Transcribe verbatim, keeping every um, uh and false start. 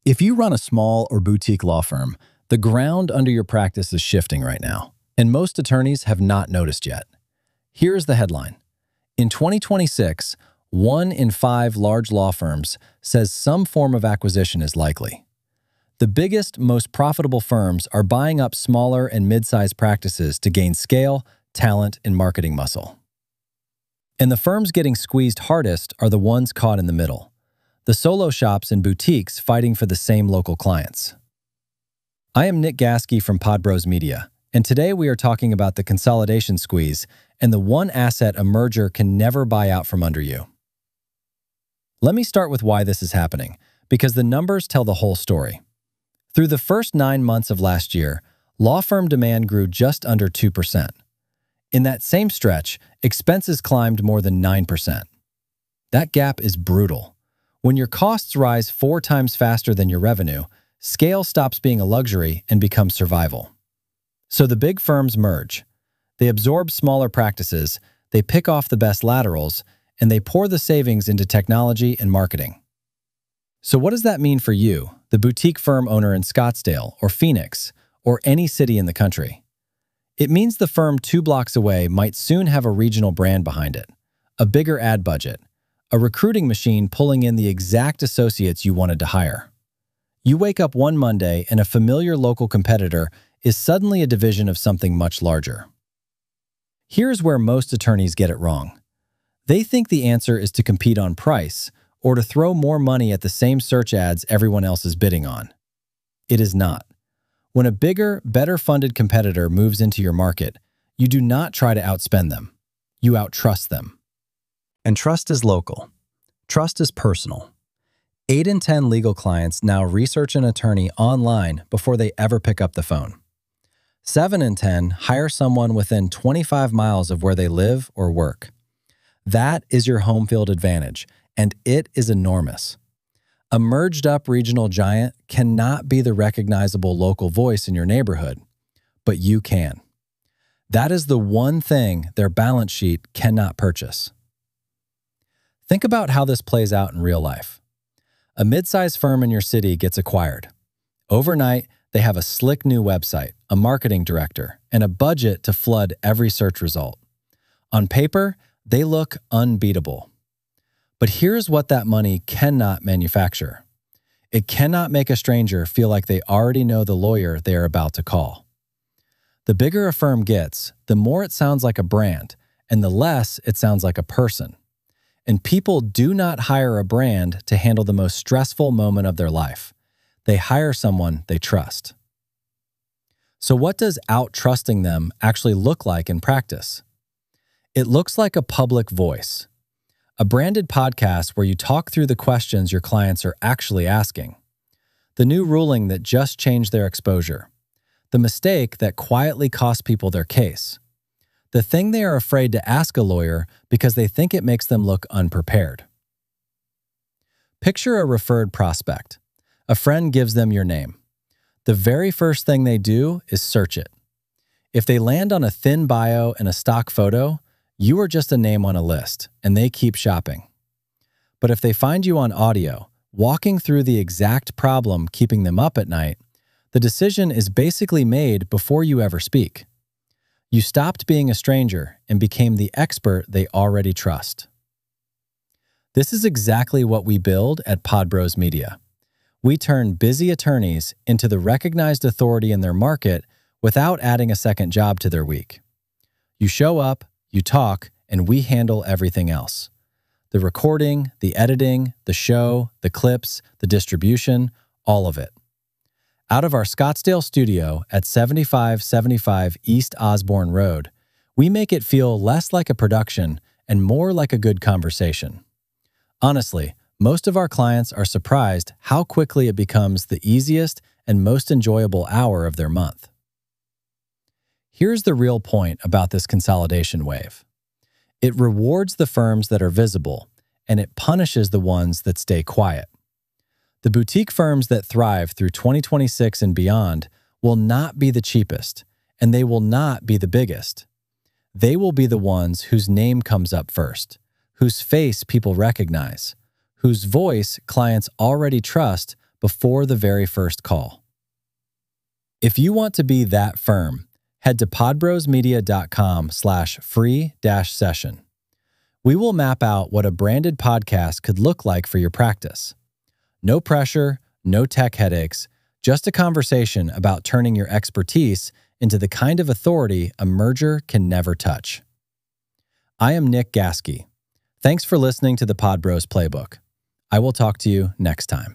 If you run a small or boutique law firm, the ground under your practice is shifting right now, and most attorneys have not noticed yet. Here's the headline. In twenty twenty-six, one in five large law firms says some form of acquisition is likely. The biggest, most profitable firms are buying up smaller and mid-sized practices to gain scale, talent, and marketing muscle. And the firms getting squeezed hardest are the ones caught in the middle. The solo shops and boutiques fighting for the same local clients. I am Nick Gaske from Podbros Media, and today we are talking about the consolidation squeeze and the one asset a merger can never buy out from under you. Let me start with why this is happening, because the numbers tell the whole story. Through the first nine months of last year, law firm demand grew just under two percent. In that same stretch, expenses climbed more than nine percent. That gap is brutal. When your costs rise four times faster than your revenue, scale stops being a luxury and becomes survival. So the big firms merge. They absorb smaller practices, they pick off the best laterals, and they pour the savings into technology and marketing. So what does that mean for you, the boutique firm owner in Scottsdale or Phoenix or any city in the country? It means the firm two blocks away might soon have a regional brand behind it, a bigger ad budget, a recruiting machine pulling in the exact associates you wanted to hire. You wake up one Monday and a familiar local competitor is suddenly a division of something much larger. Here's where most attorneys get it wrong. They think the answer is to compete on price or to throw more money at the same search ads everyone else is bidding on. It is not. When a bigger, better-funded competitor moves into your market, you do not try to outspend them. You outtrust them. And trust is local. Trust is personal. Eight in ten legal clients now research an attorney online before they ever pick up the phone. Seven in ten hire someone within twenty-five miles of where they live or work. That is your home field advantage, and it is enormous. A merged-up regional giant cannot be the recognizable local voice in your neighborhood, but you can. That is the one thing their balance sheet cannot purchase. Think about how this plays out in real life. A mid-sized firm in your city gets acquired. Overnight, they have a slick new website, a marketing director, and a budget to flood every search result. On paper, they look unbeatable. But here's what that money cannot manufacture. It cannot make a stranger feel like they already know the lawyer they are about to call. The bigger a firm gets, the more it sounds like a brand, and the less it sounds like a person. And people do not hire a brand to handle the most stressful moment of their life. They hire someone they trust. So what does out-trusting them actually look like in practice? It looks like a public voice, a branded podcast where you talk through the questions your clients are actually asking, the new ruling that just changed their exposure, the mistake that quietly cost people their case, the thing they are afraid to ask a lawyer because they think it makes them look unprepared. Picture a referred prospect. A friend gives them your name. The very first thing they do is search it. If they land on a thin bio and a stock photo, you are just a name on a list, and they keep shopping. But if they find you on audio, walking through the exact problem keeping them up at night, the decision is basically made before you ever speak. You stopped being a stranger and became the expert they already trust. This is exactly what we build at Podbros Media. We turn busy attorneys into the recognized authority in their market without adding a second job to their week. You show up, you talk, and we handle everything else. The recording, the editing, the show, the clips, the distribution, all of it. Out of our Scottsdale studio at seventy-five seventy-five East Osborne Road, we make it feel less like a production and more like a good conversation. Honestly, most of our clients are surprised how quickly it becomes the easiest and most enjoyable hour of their month. Here's the real point about this consolidation wave. It rewards the firms that are visible, and it punishes the ones that stay quiet. The boutique firms that thrive through twenty twenty-six and beyond will not be the cheapest, and they will not be the biggest. They will be the ones whose name comes up first, whose face people recognize, whose voice clients already trust before the very first call. If you want to be that firm, head to podbrosmedia.com slash free dash session. We will map out what a branded podcast could look like for your practice. No pressure, no tech headaches, just a conversation about turning your expertise into the kind of authority a merger can never touch. I am Nick Gaske. Thanks for listening to the Podbros Playbook. I will talk to you next time.